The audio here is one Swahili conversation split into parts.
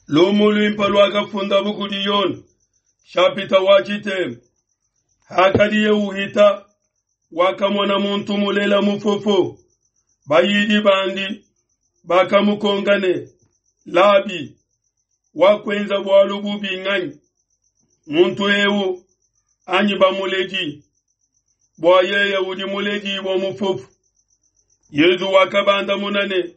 Lumulu impalwa kafunda bukudiyon. Shapita wachite. Hakadiye uhita. Wakamwana muntu mulela mufofo. Bayidi bandi. Bakamukongane. Labi. Wakwenza bwalubu bingani. Muntu ewu. Anyi bamuleji. Bwayeye udi muleji wa mufofo. Yezu wakabanda munane.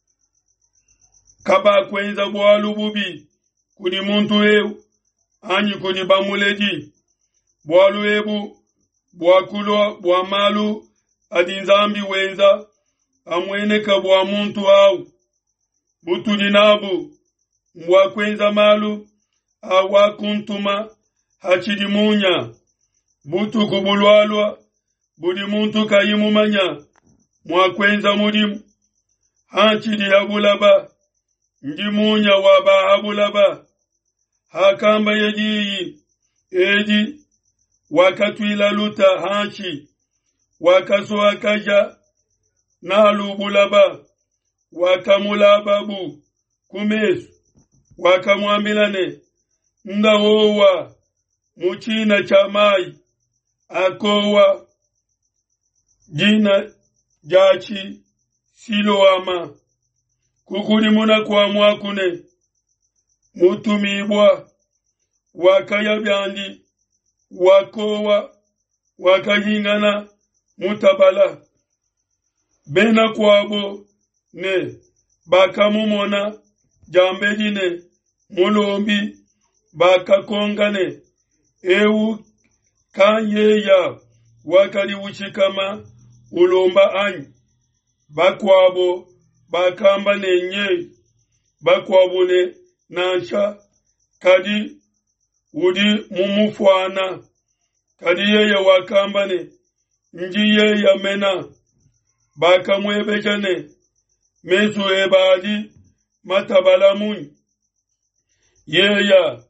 Kaba kwenza bwalububi. Kudi muntu ewu. Anyi kudi bamuleji. Bwalu ebu. Bwakulwa bwamalu. Adinzambi wenza. Amweneka bwa muntu au. Butu dinabu. Mwakwenza malu. Awakuntuma. Hachidi munya. Butu kubulwalwa. Budi muntu kayimumanya. Mwakwenza mudimu. Hachidi habulaba. Ndimunya waba habulaba. Hakamba yejiyi. Eji. Wakatwila luta hachi. Wakaso akaja. Nalubulaba. Wakamulababu. Kumesu. Wakamwambilane. Ndawowa. Muchina chamai. Akowa. Jina jachi. Siloama. Kukuri muna kwa mwakune. Mutumibwa. Wakaya byandi. Wakowa. Wakahingana. Mutabala. Bena kwabo. Ne. Bakamumona. Jambedine. Mulombi. Bakakongane. Ewu. Kanyeya. Wakali uchikama. Ulomba anyi. Bakwabo. Bakamba nenye. Bakwabune. Nansha. Kadi. Udi mumufwana. Kadi yeye wakambane. Njiye ya mena. Bakamwebejane. Mesu ebadi. Matabalamun. Yeya.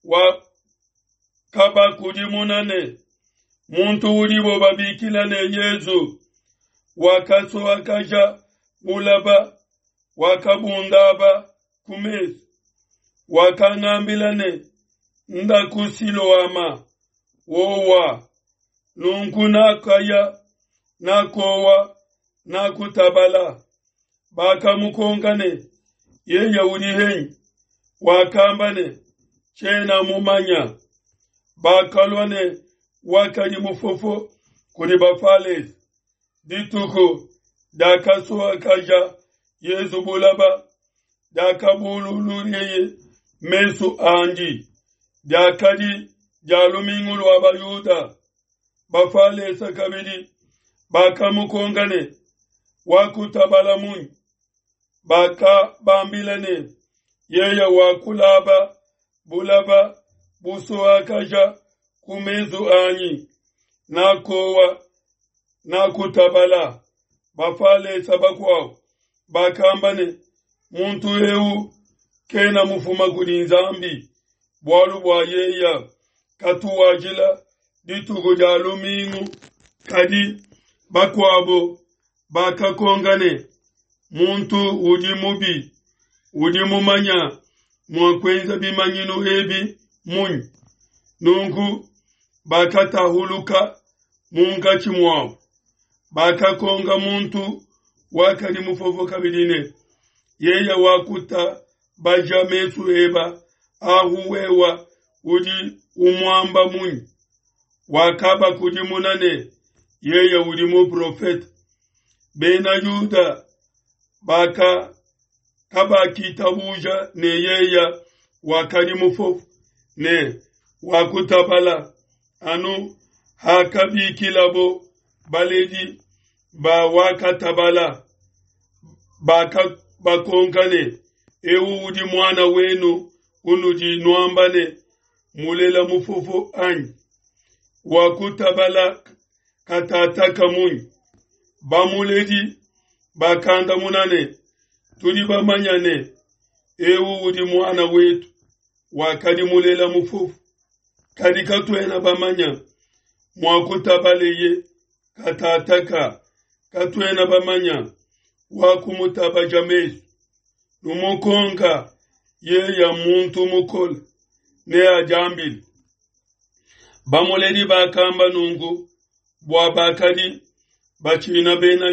Kaba kudimunane. Muntu udibo babikilane Yezu. Wakaso wakaja. Ulaba. Wakabundaba. Kumesu. Wakangambilane. Ndakusilo ama. Wowa. Nunkunakaya. Nakowa. Nakutabala. Bakamukongane. Yeye udihenyi. Wakambane. Chena mumanya. Bakalwane. Wakali mufofo. Kuri bafales. Dituko. Dakaso akaja. Yezu bulaba. Dakabululuriye. Mesu anji. Dakadi. Jalumingulu abayuda. Bafales akabidi. Bakamukongane. Wakutabala munyi. Baka bambilane. Yeye wakulaba. Bulaba. Buso akaja. Kumezu anyi. Nakowa. Nakutabala. Bafale sabakwao. Bakambane. Muntu ewu. Kena mufuma kudinzambi. Bwalu bwa yeya. Katuwajila. Ditugo jalumingu. Kadi. Bakwabo. Bakakongane. Muntu udimubi. Udimumanya. Mwakwenza bimanyinu ebi. Munyi. Nungu. Bakatahuluka. Munga chimwao. Bakakonga muntu. Wakali mufofo kabidine. Yeya wakuta. Bajamesu eba. Ahuwewa. Udi umwamba munyi. Wakaba kudimunane. Yeya udimu profeta. Bena yuda. Baka. Kaba kitabuja. Ne yeya. Wakali mufofo. Ne. Wakutabala. Anu. Hakabi kilabo. Baledi. Ba wakatabala. Baka. Bakongane. Ewu udi mwana wenu. Unuji nuambane. Mulela mufofo anyi. Wakutabala. Katataka munyi. Bamuledi. Bakanda munane. Tuli bamanyane. Ewu udi mwana wetu. Wakadi mulela mufofo. Kadi katwena bamanya. Mwakutabaleye. Katataka. Katwena bamanya. Wakumutaba jamesu. Numukonga. ye ya muntu mukol ne ajambil bamuledi bakamba nungu bwa bakadi bachina bena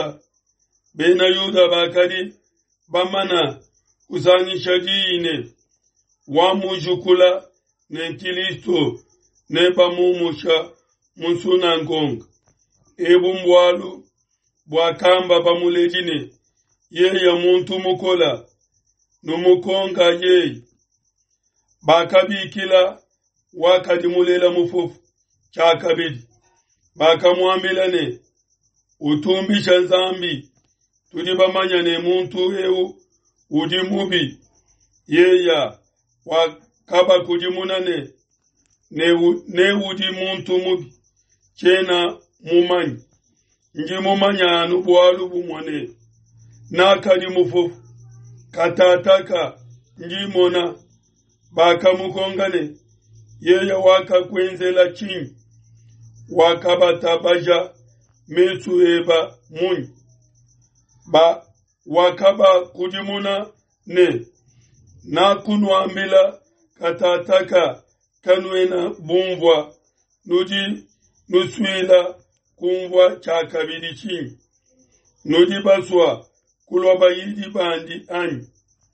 yuda bakadi bamana kuzanyisha dine wamujukula ne Kristo ne bamumusha musuna ngonga ebumbwalu bwakamba bamuledine ye ya muntu mukola numukonga ye bakabikila wakadimulela mufufu chakabidi bakamwambilane utumbisha nzambi tudi bamanya ne muntu eu udi mubi yeya wakaba kudimunane ne udi muntu mubi chena mumanyi nji mumanya nubwalu bumwane nakadi mufufu katataka nji mona bakamukongane yeya wakakwenzela chini wakabatabaja mesu eba munyi wakaba kudimuna ne nakunwambila katataka kanwena bumvwa nuswila kumvwa chakabidi chini nudi baswa kuloba yidi bandi anyi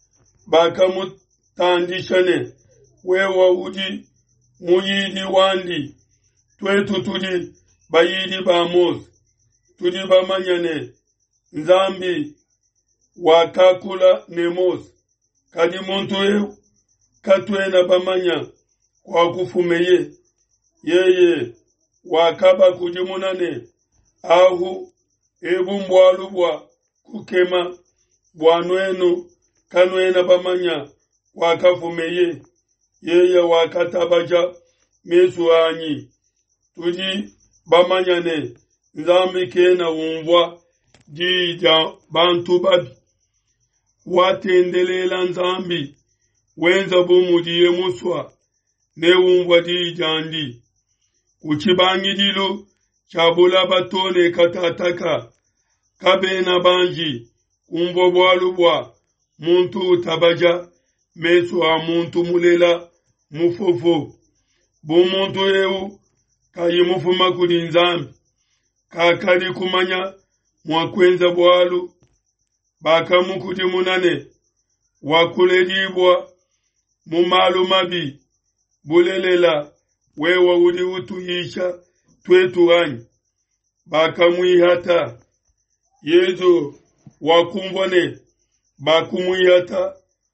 bakamutandishane wewa udi muyidi wandi twetu tudi bayidi bamozi tudi bamanyane nzambi wakakula nemozi kadi muntu eu katwena bamanya kwa kufumeye yeye wakaba kujimunane ahu ebumbwalu bwa kukema bwanwenu kanwena bamanya wakafumeye yeye wakatabaja mesu anyi tudi bamanyane nzambi kena umvwa jija bantu babi watendelela nzambi wenza bumudiye muswa ne umvwa dijandi kuchibangidilo chabula batone katataka kabena banji umvwa bwalubwa muntu tabaja mesu a muntu mulela mufofo bumuntu eu kayi mufuma kudi nzambi kakali kumanya mwakwenza bwalu bakamukudi munane wakuledibwa mumalu mabi bulelela wewa udi utuyisha twetu anyi bakamwihata yezo wakumvone bakumwihata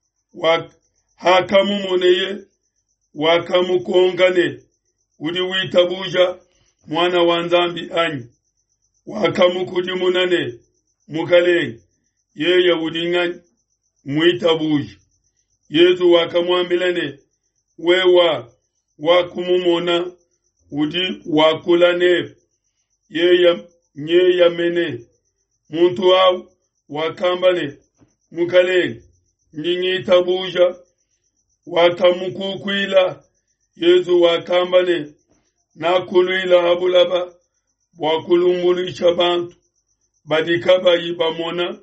hakamumoneye wakamukongane udi witabuja mwana wa nzambi anyi wakamukudi munane mukalenge yeye udingani mwitabuja yezu wakamwambilane wewa wakumumona udi wakulane yeye mene muntu au wakambane mukalenge ndingitabuja wakamukukwila yezu wakambane nakulwila abulaba wakulumulisha bantu badikaba yibamona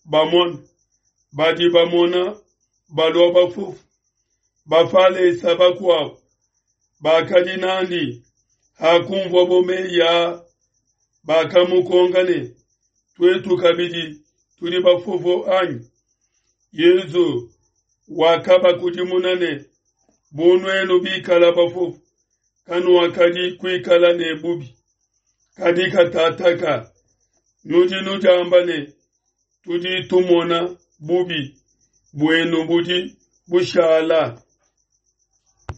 badi bamona baloba fufu bafale sabakwabo bakadinandi hakumvwa bomeya bakamukongane twetu kabidi tuli bafufu anyi yezu wakaba kujimunane bunwenu bikala bafufu kanu wakadi kwikala ne bubi kadi katataka nujambane tudi tumona bubi bwenu budi bushala